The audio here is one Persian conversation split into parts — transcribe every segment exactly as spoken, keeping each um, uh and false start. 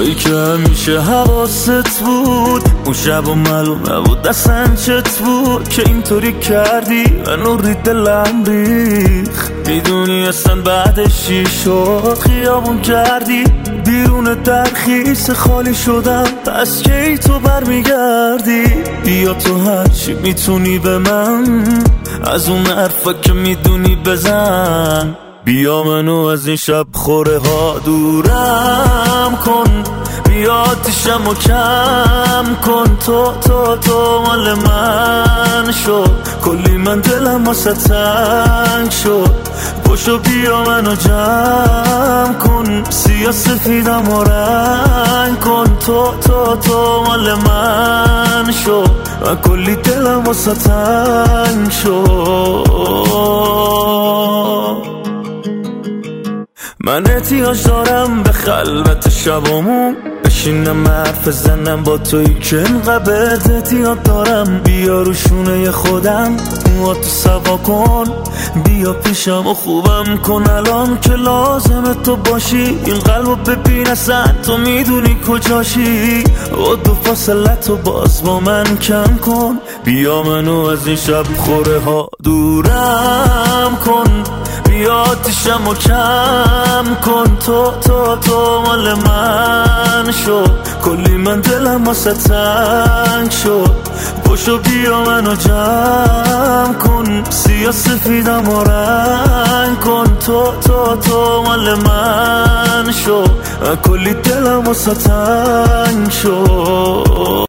تویی که همیشه حواست بود، اون شب و معلوم نبود اصلا چت بود که اینطوری کردی منو ری دلم ریخ. میدونی اصلا بعدش چی شد؟ خیابون کردی بیرون درخیس خالی شدم، پس کی تو برمیگردی؟ بیا تو هرچی میتونی به من، از اون حرفا که میدونی بزن. بیا منو از این شب خوره ها دورم کن، بیا آتیشم و کم کن. تو تو تو مال من شد، کلی من دلم واسه تنگ شد. پاشو بیا منو جمع کن، سیاه سفیدم و رنگ کن. تو تو تو مال من شد و کلی دلم واسه تنگ شد. من احتیاج دارم به خلوت شبامون، بشینم حرف زنم با تویی که اینقدر احتیاج دارم. بیا رو شونه خودم موهاتو سوا کن، بیا پیشم و خوبم کن الان که لازم تو باشی. این قلبو ببین اصلا تو میدونی کجاشی، و دو فاصله تو باز با من کم کن. بیا منو از این شب خوره ها دورم کن، بیا آتیشم و کم کن. تو تو تو مال من شد، کلی من دلم واسه تنگ شد. پاشو بیا منو جمع کن، سیاه سفیدم و رنگ کن. تو تو تو مال من شد، کلی دلم واسه تنگ شد.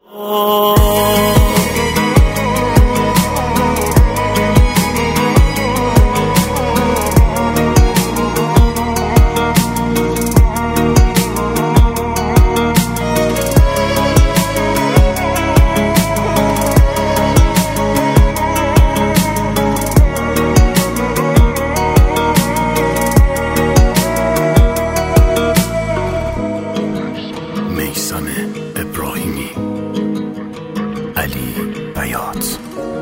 میثم ابراهیمی، علی بیات.